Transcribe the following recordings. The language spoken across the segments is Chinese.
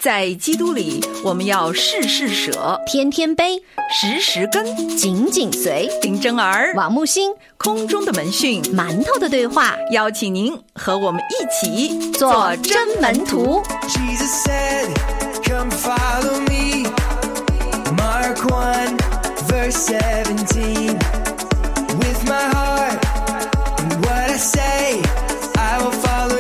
在基督里，我们要事事舍， 天天悲， 时时跟， 紧紧随。 林真儿、 王木星， 空中的门讯， 馒头的对话， 邀请您和我们一起做真门徒。 Jesus said, come follow me. Mark 1, verse 17. With my heart and what I say, I will follow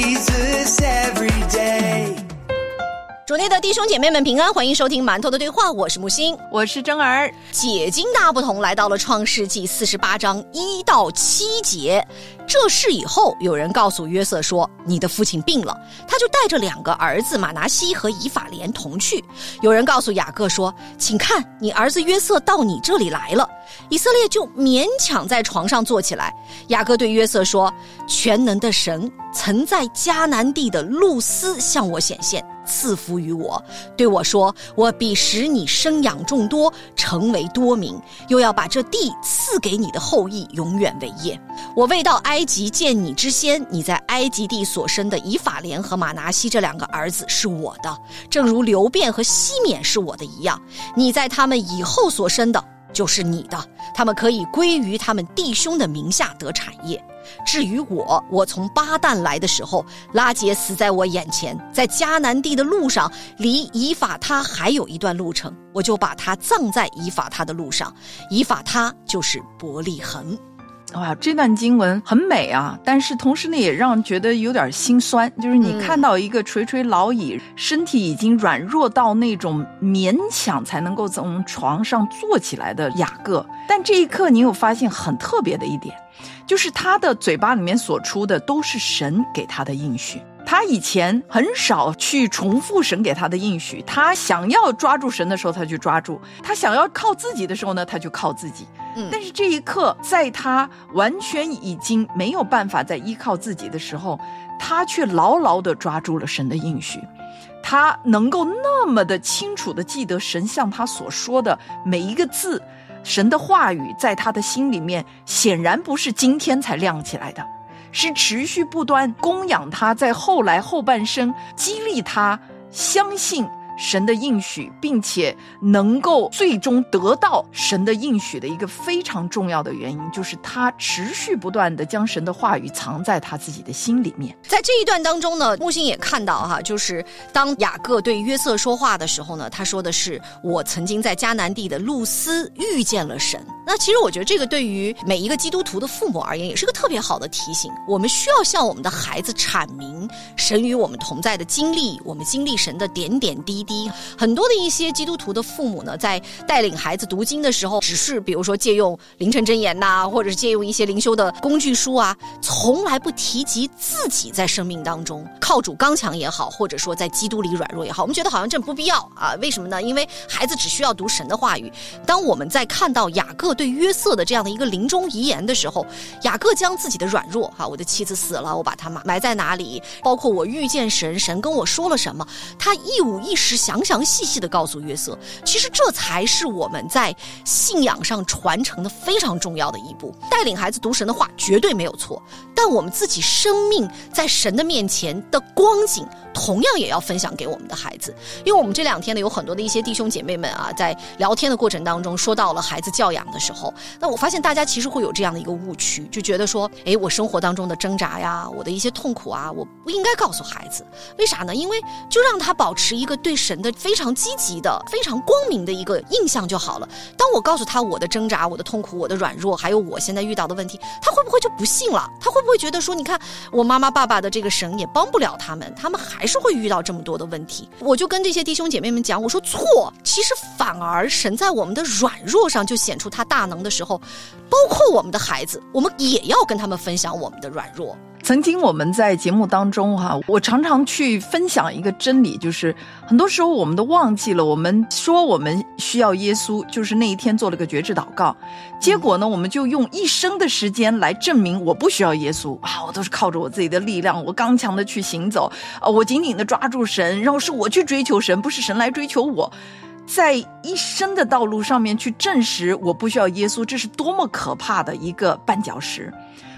Jesus every day. 主内的弟兄姐妹们平安，欢迎收听馒头的对话，我是木星， 我是真儿。 解经大不同来到了创世纪48章1到7节。这事以后，有人告诉约瑟说，你的父亲病了，他就带着2个儿子马拿西和以法莲同去。有人告诉雅各说，请看，你儿子约瑟到你这里来了。以色列就勉强在床上坐起来。雅各对约瑟说，全能的神曾在迦南地的路斯向我显现，赐福于我，对我说，我必使你生养众多，成为多民，又要把这地赐给你的后裔，永远为业。我未到埃及见你之先，你在埃及地所生的以法莲和马拿西这2个儿子是我的，正如流便和西缅是我的一样。你在他们以后所生的就是你的，他们可以归于他们弟兄的名下得产业。至于我从巴旦来的时候，拉结死在我眼前，在迦南地的路上，离以法他还有一段路程，我就把他葬在以法他的路上。以法他就是伯利恒。 哇，这段经文很美啊，但是同时呢也让人觉得有点心酸，就是你看到一个垂垂老矣，身体已经软弱到那种勉强才能够从床上坐起来的雅各，但这一刻你有发现很特别的一点，就是他的嘴巴里面所出的都是神给他的应许。他以前很少去重复神给他的应许，他想要抓住神的时候他就抓住，他想要靠自己的时候呢他就靠自己。但是这一刻在他完全已经没有办法再依靠自己的时候，他却牢牢地抓住了神的应许。他能够那么的清楚地记得神向他所说的每一个字，神的话语在他的心里面显然不是今天才亮起来的，是持续不断供养他，在后来后半生激励他相信神的应许，并且能够最终得到神的应许的一个非常重要的原因，就是他持续不断的将神的话语藏在他自己的心里面。 在这一段当中呢，木星也看到就是当雅各对约瑟说话的时候呢，他说的是，我曾经在迦南地的路斯遇见了神。那其实我觉得这个对于每一个基督徒的父母而言也是个特别好的提醒，我们需要向我们的孩子阐明神与我们同在的经历，我们经历神的点点滴滴。很多的一些基督徒的父母呢，在带领孩子读经的时候，只是比如说借用灵城箴言或者是借用一些灵修的工具书从来不提及自己在生命当中靠主刚强也好，或者说在基督里软弱也好，我们觉得好像这不必要为什么呢？因为孩子只需要读神的话语。当我们在看到雅各对约瑟的这样的一个临终遗言的时候，雅各将自己的软弱我的妻子死了，我把她埋在哪里，包括我遇见神，神跟我说了什么，他一五一十详详细细地告诉约瑟。其实这才是我们在信仰上传承的非常重要的一步。带领孩子读神的话绝对没有错，但我们自己生命在神的面前的光景同样也要分享给我们的孩子。因为我们这2天呢有很多的一些弟兄姐妹们在聊天的过程当中说到了孩子教养的时候，那我发现大家其实会有这样的一个误区，就觉得说我生活当中的挣扎我的一些痛苦我不应该告诉孩子。为啥呢？因为就让他保持一个对神的非常积极的非常光明的一个印象就好了。当我告诉他我的挣扎，我的痛苦，我的软弱，还有我现在遇到的问题，他会不会就不信了？他会不会觉得说，你看我妈妈爸爸的这个神也帮不了他们还是会遇到这么多的问题。我就跟这些弟兄姐妹们讲，我说错，其实反而神在我们的软弱上就显出他大能的时候，包括我们的孩子，我们也要跟他们分享我们的软弱。 曾经我们在节目当中我常常去分享一个真理，就是很多时候我们都忘记了，我们说我们需要耶稣，就是那一天做了个决志祷告，结果呢我们就用一生的时间来证明我不需要耶稣我都是靠着我自己的力量，我刚强的去行走我紧紧的抓住神，然后是我去追求神，不是神来追求我。在一生的道路上面去证实我不需要耶稣，这是多么可怕的一个绊脚石。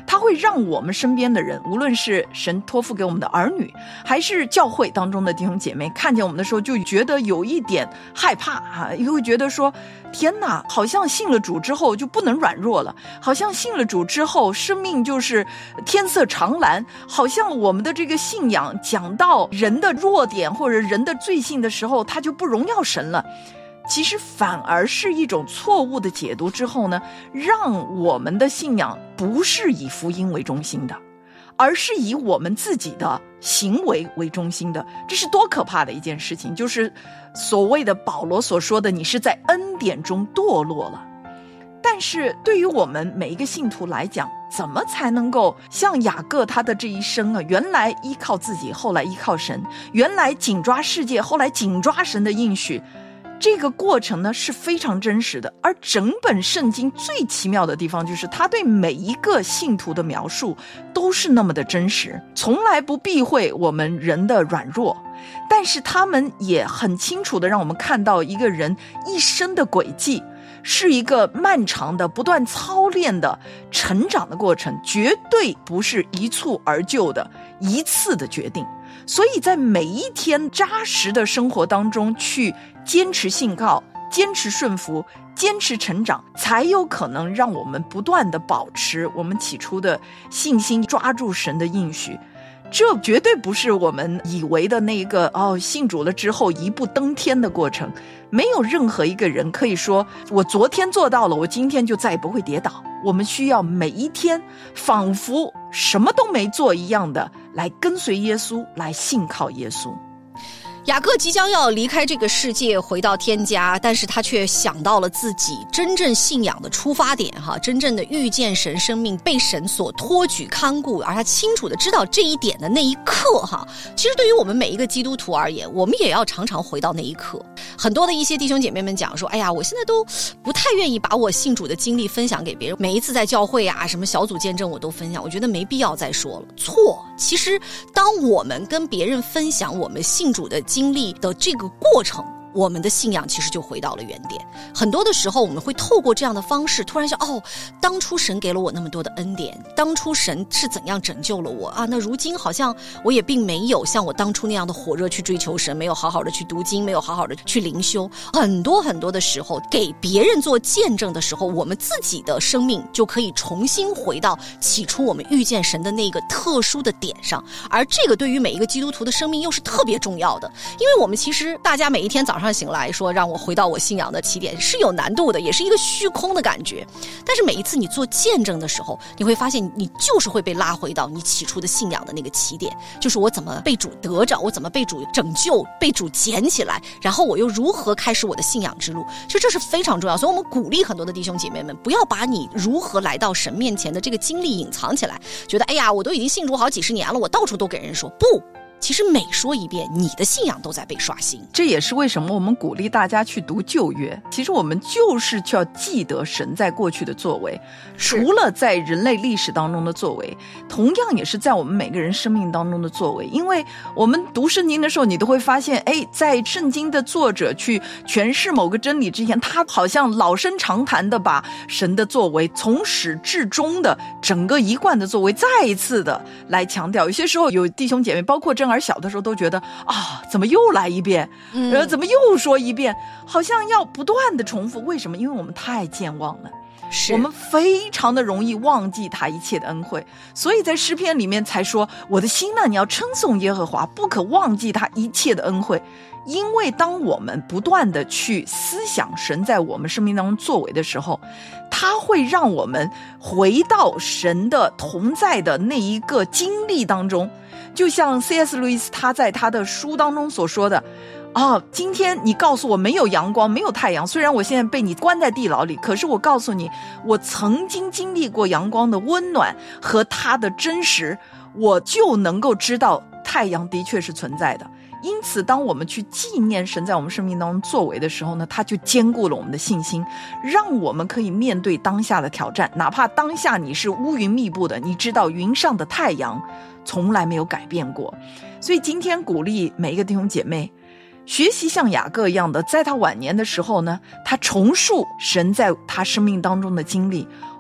它会让我们身边的人，无论是神托付给我们的儿女，还是教会当中的弟兄姐妹，看见我们的时候就觉得有一点害怕啊，也会觉得说，天哪，好像信了主之后就不能软弱了，好像信了主之后生命就是天色常蓝，好像我们的这个信仰讲到人的弱点或者人的罪性的时候，他就不荣耀神了。其实反而是一种错误的解读之后呢，让我们的信仰不是以福音为中心的，而是以我们自己的行为为中心的。这是多可怕的一件事情，就是所谓的保罗所说的，你是在恩典中堕落了。但是对于我们每一个信徒来讲，怎么才能够像雅各他的这一生啊，原来依靠自己，后来依靠神，原来紧抓世界，后来紧抓神的应许，这个过程呢是非常真实的。而整本圣经最奇妙的地方，就是他对每一个信徒的描述都是那么的真实，从来不避讳我们人的软弱，但是他们也很清楚的让我们看到一个人一生的轨迹是一个漫长的不断操练的成长的过程，绝对不是一蹴而就的一次的决定。所以在每一天扎实的生活当中去坚持信靠，坚持顺服，坚持成长，才有可能让我们不断的保持我们起初的信心，抓住神的应许。这绝对不是我们以为的那个信主了之后一步登天的过程。没有任何一个人可以说我昨天做到了，我今天就再也不会跌倒。我们需要每一天仿佛什么都没做一样的来跟随耶稣，来信靠耶稣。 雅各即将要离开这个世界回到天家，但是他却想到了自己真正信仰的出发点真正的遇见神，生命被神所托举看顾，而他清楚的知道这一点的那一刻其实对于我们每一个基督徒而言，我们也要常常回到那一刻。很多的一些弟兄姐妹们讲说，哎呀，我现在都不太愿意把我信主的经历分享给别人，每一次在教会什么小组见证我都分享，我觉得没必要再说了。错，其实当我们跟别人分享我们信主的经历的这个过程，我们的信仰其实就回到了原点。很多的时候我们会透过这样的方式突然想，当初神给了我那么多的恩典，当初神是怎样拯救了我那如今好像我也并没有像我当初那样的火热去追求神，没有好好的去读经，没有好好的去灵修。很多很多的时候给别人做见证的时候，我们自己的生命就可以重新回到起初我们遇见神的那个特殊的点上。而这个对于每一个基督徒的生命又是特别重要的，因为我们其实大家每一天早上醒来说让我回到我信仰的起点是有难度的，也是一个虚空的感觉。但是每一次你做见证的时候，你会发现你就是会被拉回到你起初的信仰的那个起点，就是我怎么被主得着，我怎么被主拯救，被主捡起来，然后我又如何开始我的信仰之路。其实这是非常重要，所以我们鼓励很多的弟兄姐妹们，不要把你如何来到神面前的这个经历隐藏起来，觉得哎呀，我都已经信主好几十年了，我到处都给人说。不，其实每说一遍，你的信仰都在被刷新。 这也是为什么我们鼓励大家去读旧约。其实我们就是要记得神在过去的作为，除了在人类历史当中的作为，同样也是在我们每个人生命当中的作为。因为我们读圣经的时候，你都会发现，在圣经的作者去诠释某个真理之前，他好像老生常谈的把神的作为从始至终的整个一贯的作为再一次的来强调。有些时候有弟兄姐妹，包括正儿小的时候都觉得怎么又来一遍，怎么又说一遍，好像要不断的重复。为什么？因为我们太健忘了，我们非常的容易忘记他一切的恩惠。所以在诗篇里面才说，我的心你要称颂耶和华，不可忘记他一切的恩惠。因为当我们不断的去思想神在我们生命当中作为的时候，他会让我们回到神的同在的那一个经历当中。就像 C.S. 路易斯他在他的书当中所说的，今天你告诉我没有阳光，没有太阳，虽然我现在被你关在地牢里，可是我告诉你，我曾经经历过阳光的温暖和它的真实，我就能够知道太阳的确是存在的。因此当我们去纪念神在我们生命当中作为的时候呢，他就坚固了我们的信心，让我们可以面对当下的挑战。哪怕当下你是乌云密布的，你知道云上的太阳从来没有改变过。所以今天鼓励每一个弟兄姐妹学习像雅各一样的，在他晚年的时候呢，他重述神在他生命当中的经历，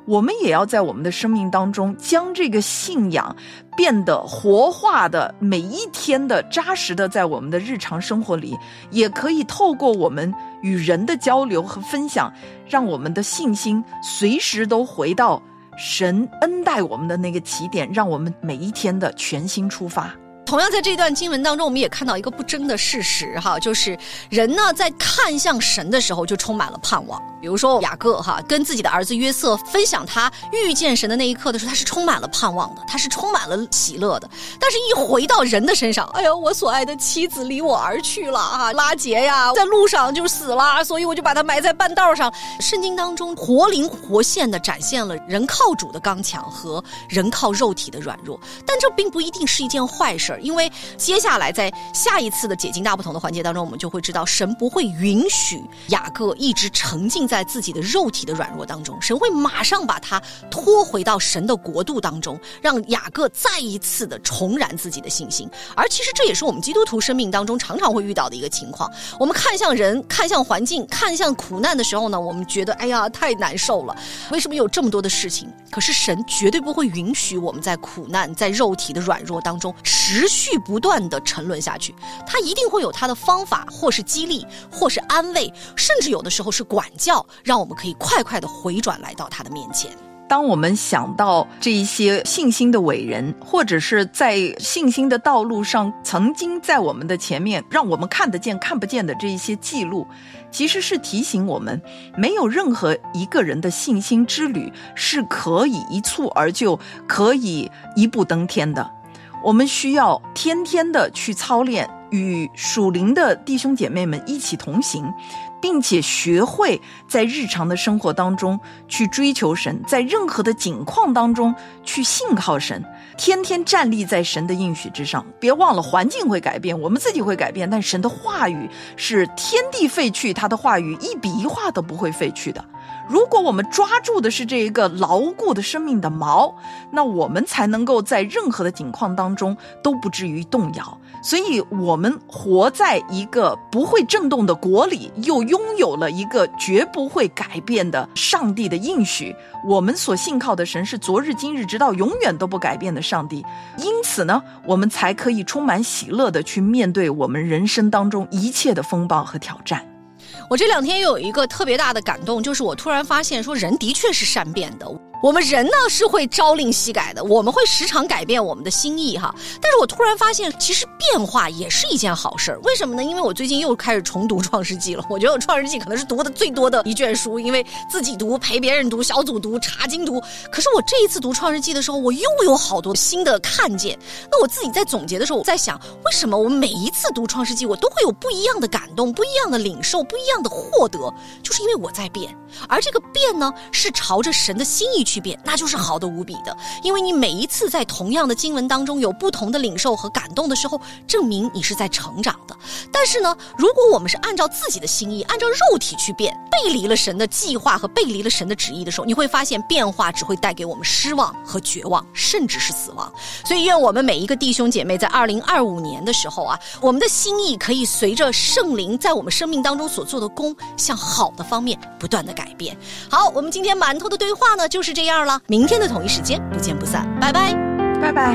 我们也要在我们的生命当中将这个信仰变得活化的，每一天的扎实的在我们的日常生活里，也可以透过我们与人的交流和分享，让我们的信心随时都回到神恩待我们的那个起点，让我们每一天的全心出发。 同样在这段经文当中，我们也看到一个不争的事实哈，就是人呢在看向神的时候就充满了盼望。比如说雅各哈跟自己的儿子约瑟分享他遇见神的那一刻的时候，他是充满了盼望的，他是充满了喜乐的。但是一回到人的身上，哎呀，我所爱的妻子离我而去了啊，拉结呀在路上就死了，所以我就把他埋在半道上。圣经当中活灵活现的展现了人靠主的刚强和人靠肉体的软弱，但这并不一定是一件坏事，因为接下来在下一次的解经大不同的环节当中，我们就会知道神不会允许雅各一直沉浸在自己的肉体的软弱当中，神会马上把他拖回到神的国度当中，让雅各再一次的重燃自己的信心。而其实这也是我们基督徒生命当中常常会遇到的一个情况，我们看向人，看向环境，看向苦难的时候呢，我们觉得哎呀太难受了，为什么有这么多的事情？可是神绝对不会允许我们在苦难，在肉体的软弱当中持续不断的沉沦下去，他一定会有他的方法，或是激励，或是安慰，甚至有的时候是管教，让我们可以快快的回转来到他的面前。 当我们想到这一些信心的伟人，或者是在信心的道路上曾经在我们的前面让我们看得见看不见的这一些记录，其实是提醒我们，没有任何一个人的信心之旅是可以一蹴而就，可以一步登天的。我们需要天天的去操练，与属灵的弟兄姐妹们一起同行，并且学会在日常的生活当中去追求神，在任何的境况当中去信靠神，天天站立在神的应许之上。别忘了环境会改变，我们自己会改变，但神的话语是天地废去，他的话语一笔一画都不会废去的。如果我们抓住的是这一个牢固的生命的锚，那我们才能够在任何的境况当中都不至于动摇。所以我们活在一个不会震动的国里，又拥有了一个绝不会改变的上帝的应许。我们所信靠的神是昨日今日直到永远都不改变的上帝，因此呢，我们才可以充满喜乐的去面对我们人生当中一切的风暴和挑战。 我这两天有一个特别大的感动，就是我突然发现说人的确是善变的，我们人呢是会朝令夕改的，我们会时常改变我们的心意哈。但是我突然发现其实变化也是一件好事。为什么呢？因为我最近又开始重读创世纪了，我觉得我创世纪可能是读的最多的一卷书，因为自己读，陪别人读，小组读，查经读。可是我这一次读创世纪的时候，我又有好多新的看见。那我自己在总结的时候，我在想，为什么我每一次读创世纪我都会有不一样的感动，不一样的领受，不一样的获得，就是因为我在变。而这个变呢，是朝着神的心意去变，那就是好的无比的。因为你每一次在同样的经文当中有不同的领受和感动的时候，证明你是在成长的。但是呢，如果我们是按照自己的心意，按照肉体去变，背离了神的计划和背离了神的旨意的时候，你会发现变化只会带给我们失望和绝望，甚至是死亡。所以愿我们每一个弟兄姐妹在2025年的时候啊，我们的心意可以随着圣灵在我们生命当中所做的工，向好的方面不断的改变。好，我们今天馒头的对话呢就是这样了，明天的同一时间不见不散，拜拜拜拜。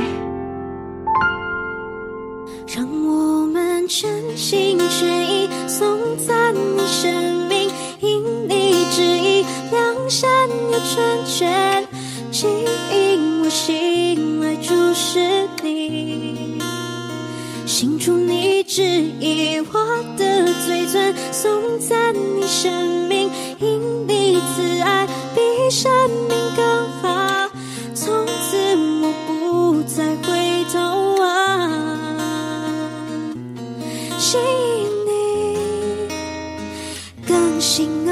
让我们全心全意颂赞你生命，因你旨意良善又纯全，请引我心来注视你，信主你旨意我的最尊，颂赞你生命，因你慈爱比生命更好，从此我不再回头望，吸引你更信